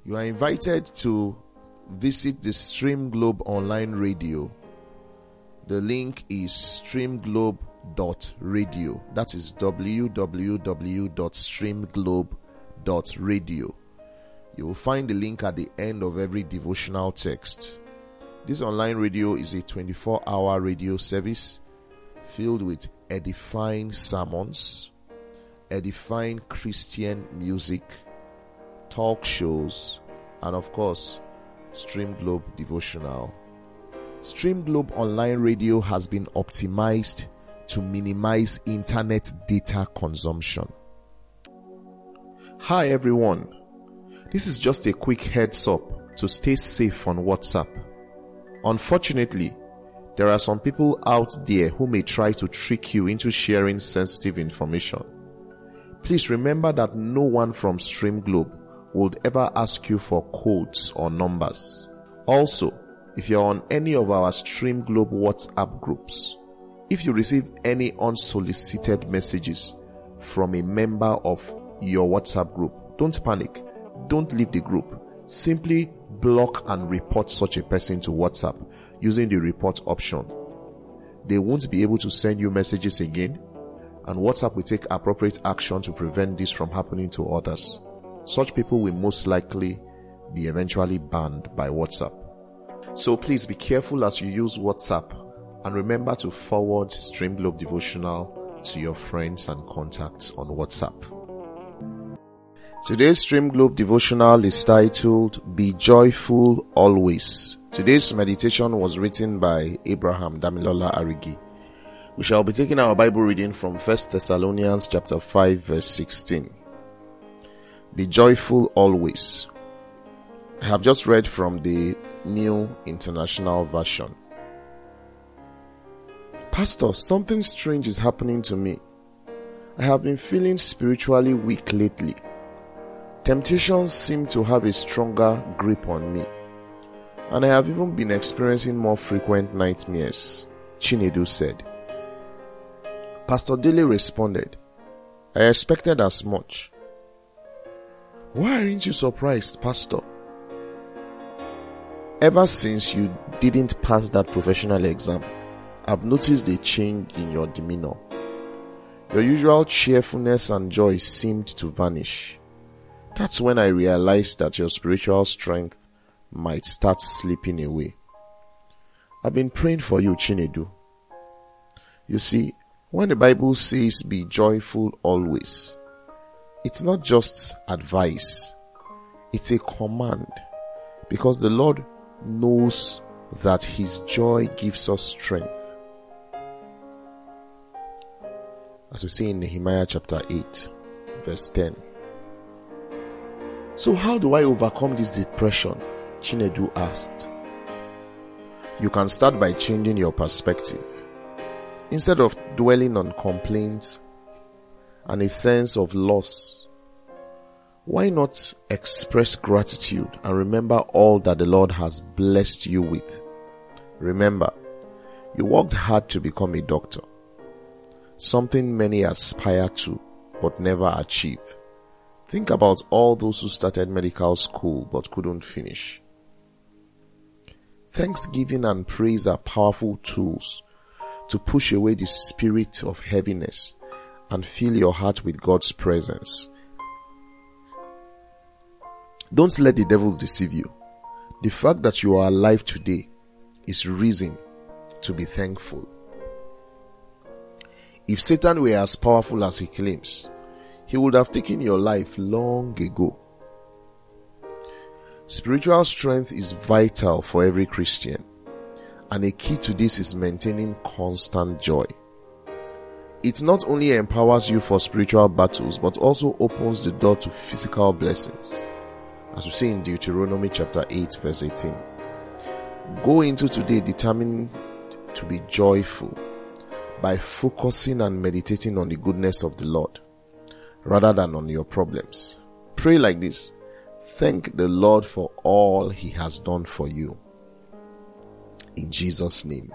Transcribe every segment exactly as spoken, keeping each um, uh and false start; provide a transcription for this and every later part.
You are invited to visit the Stream Globe online radio. The link is streamglobe dot radio. That is w w w dot streamglobe dot radio. You will find the link at the end of every devotional text. This online radio is a twenty-four hour radio service filled with edifying sermons, edifying Christian music, talk shows, and of course, Stream Globe devotional. Stream Globe online radio has been optimized to minimize internet data consumption. Hi everyone, this is just a quick heads up to stay safe on WhatsApp. Unfortunately, there are some people out there who may try to trick you into sharing sensitive information. Please remember that no one from Stream Globe would ever ask you for codes or numbers. Also, if you're on any of our Stream Globe WhatsApp groups, if you receive any unsolicited messages from a member of your WhatsApp group, don't panic. Don't leave the group. Simply block and report such a person to WhatsApp using the report option. They won't be able to send you messages again, and WhatsApp will take appropriate action to prevent this from happening to others. Such people will most likely be eventually banned by WhatsApp. So please be careful as you use WhatsApp, and remember to forward Stream Globe devotional to your friends and contacts on WhatsApp. Today's Stream Globe devotional is titled, Be Joyful Always. Today's meditation was written by Abraham Damilola Arigi. We shall be taking our Bible reading from First Thessalonians chapter five verse sixteen. Be joyful always. I have just read from the New International Version. Pastor, something strange is happening to me. I have been feeling spiritually weak lately. Temptations seem to have a stronger grip on me, and I have even been experiencing more frequent nightmares, Chinedu said. Pastor Dele responded, I expected as much. Why aren't you surprised, Pastor? Ever since you didn't pass that professional exam, I've noticed a change in your demeanor. Your usual cheerfulness and joy seemed to vanish. That's when I realized that your spiritual strength might start slipping away. I've been praying for you, Chinedu. You see, when the Bible says be joyful always, it's not just advice, it's a command, because the Lord knows that His joy gives us strength. As we see in Nehemiah chapter eight, verse ten. So how do I overcome this depression? Chinedu asked. You can start by changing your perspective. Instead of dwelling on complaints and a sense of loss, why not express gratitude and remember all that the Lord has blessed you with? Remember, you worked hard to become a doctor, something many aspire to but never achieve. Think about all those who started medical school but couldn't finish. Thanksgiving and praise are powerful tools to push away the spirit of heaviness and fill your heart with God's presence. Don't let the devil deceive you. The fact that you are alive today is reason to be thankful. If Satan were as powerful as he claims, he would have taken your life long ago. Spiritual strength is vital for every Christian, and a key to this is maintaining constant joy. It not only empowers you for spiritual battles, but also opens the door to physical blessings, as we see in Deuteronomy chapter eight verse eighteen. Go into today determined to be joyful by focusing and meditating on the goodness of the Lord rather than on your problems. Pray like this: thank the Lord for all He has done for you. In Jesus' name,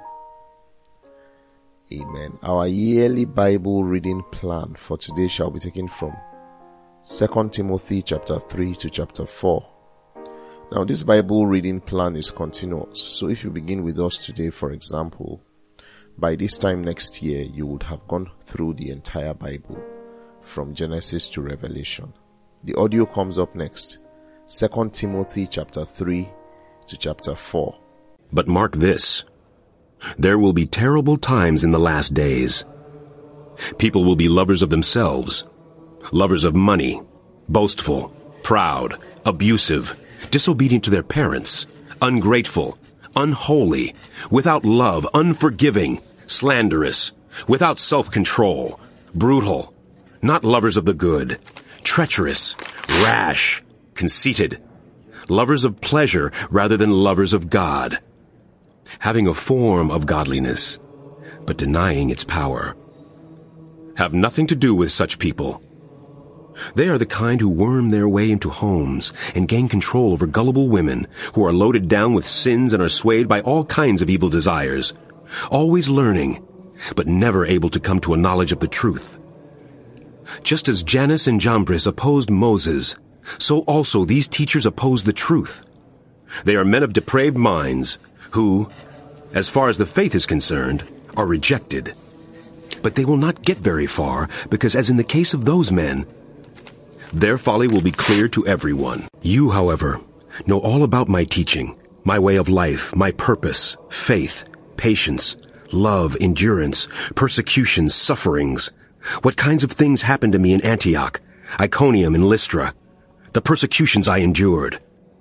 amen. Our yearly Bible reading plan for today shall be taken from Second Timothy chapter three to chapter four. Now, this Bible reading plan is continuous. So if you begin with us today, for example, by this time next year, you would have gone through the entire Bible from Genesis to Revelation. The audio comes up next. Second Timothy chapter three to chapter four. But mark this. There will be terrible times in the last days. People will be lovers of themselves, lovers of money, boastful, proud, abusive, disobedient to their parents, ungrateful, unholy, without love, unforgiving, slanderous, without self-control, brutal, not lovers of the good, treacherous, rash, conceited, lovers of pleasure rather than lovers of God, having a form of godliness, but denying its power. Have nothing to do with such people. They are the kind who worm their way into homes and gain control over gullible women who are loaded down with sins and are swayed by all kinds of evil desires, always learning, but never able to come to a knowledge of the truth. Just as Jannes and Jambres opposed Moses, so also these teachers oppose the truth. They are men of depraved minds who, as far as the faith is concerned, are rejected. But they will not get very far because, as in the case of those men, their folly will be clear to everyone. You, however, know all about my teaching, my way of life, my purpose, faith, patience, love, endurance, persecutions, sufferings, what kinds of things happened to me in Antioch, Iconium, and Lystra, the persecutions I endured.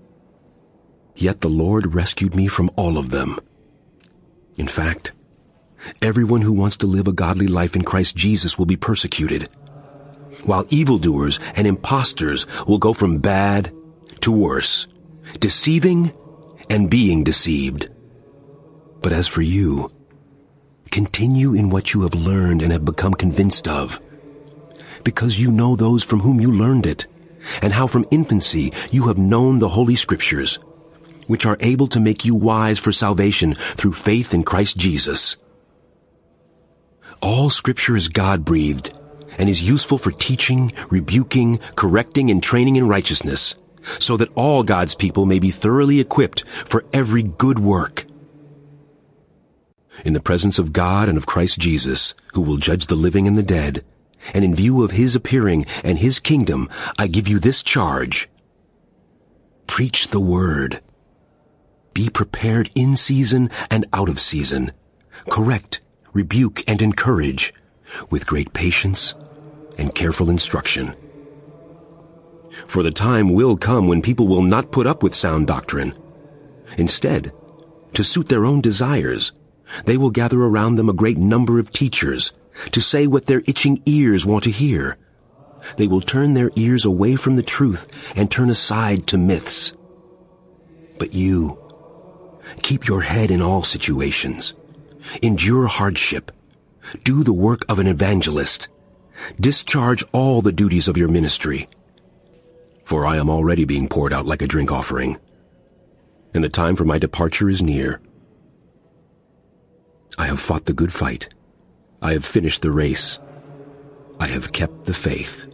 Yet the Lord rescued me from all of them. In fact, everyone who wants to live a godly life in Christ Jesus will be persecuted, while evildoers and impostors will go from bad to worse, deceiving and being deceived. But as for you, continue in what you have learned and have become convinced of, because you know those from whom you learned it, and how from infancy you have known the Holy Scriptures, which are able to make you wise for salvation through faith in Christ Jesus. All Scripture is God-breathed and is useful for teaching, rebuking, correcting, and training in righteousness, so that all God's people may be thoroughly equipped for every good work. In the presence of God and of Christ Jesus, who will judge the living and the dead, and in view of His appearing and His kingdom, I give you this charge. Preach the word. Be prepared in season and out of season. Correct, rebuke, and encourage with great patience and careful instruction. For the time will come when people will not put up with sound doctrine. Instead, to suit their own desires, they will gather around them a great number of teachers to say what their itching ears want to hear. They will turn their ears away from the truth and turn aside to myths. But you, keep your head in all situations. Endure hardship. Do the work of an evangelist. Discharge all the duties of your ministry. For I am already being poured out like a drink offering, and the time for my departure is near. I have fought the good fight. I have finished the race. I have kept the faith.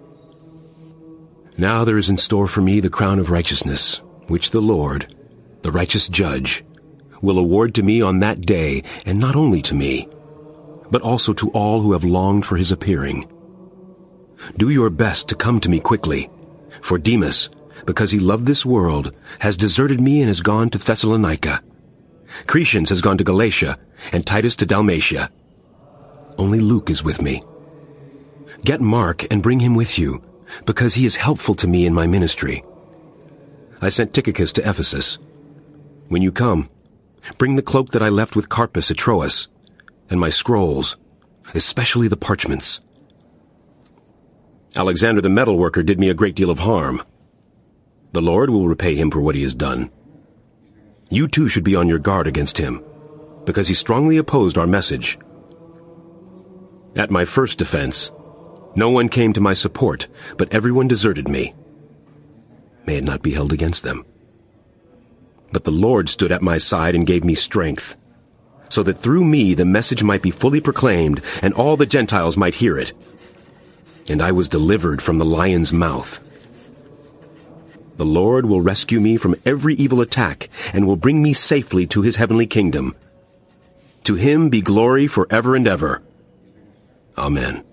Now there is in store for me the crown of righteousness, which the Lord, the righteous judge, will award to me on that day, and not only to me, but also to all who have longed for His appearing. Do your best to come to me quickly, for Demas, because he loved this world, has deserted me and has gone to Thessalonica. Crescens has gone to Galatia, and Titus to Dalmatia. Only Luke is with me. Get Mark and bring him with you, because he is helpful to me in my ministry. I sent Tychicus to Ephesus. When you come, bring the cloak that I left with Carpus at Troas, and my scrolls, especially the parchments. Alexander the metalworker did me a great deal of harm. The Lord will repay him for what he has done. You too should be on your guard against him, because he strongly opposed our message. At my first defense, no one came to my support, but everyone deserted me. May it not be held against them. But the Lord stood at my side and gave me strength, so that through me the message might be fully proclaimed, and all the Gentiles might hear it. And I was delivered from the lion's mouth. The Lord will rescue me from every evil attack and will bring me safely to his heavenly kingdom. To him be glory forever and ever. Amen.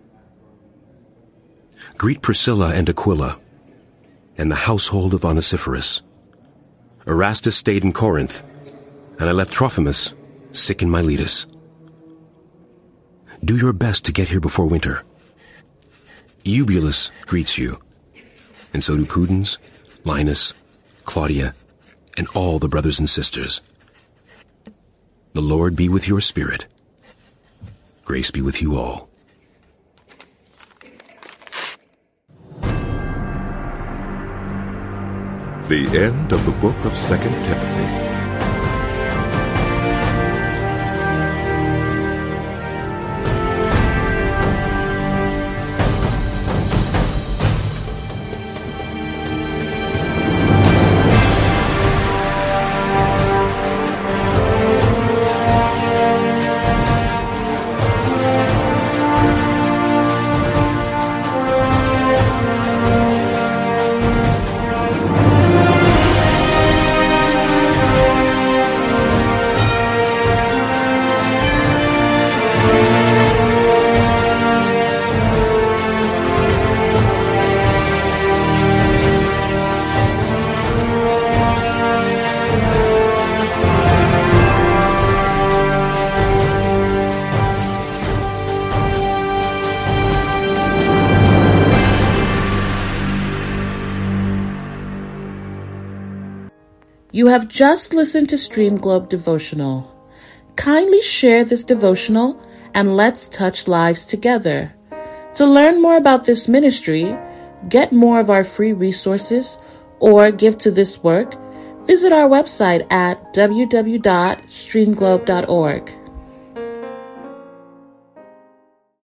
Greet Priscilla and Aquila, and the household of Onesiphorus. Erastus stayed in Corinth, and I left Trophimus sick in Miletus. Do your best to get here before winter. Eubulus greets you, and so do Pudens, Linus, Claudia, and all the brothers and sisters. The Lord be with your spirit. Grace be with you all. The end of the book of Second Timothy. You have just listened to Stream Globe Devotional. Kindly share this devotional and let's touch lives together. To learn more about this ministry, get more of our free resources, or give to this work, visit our website at w w w dot stream globe dot org.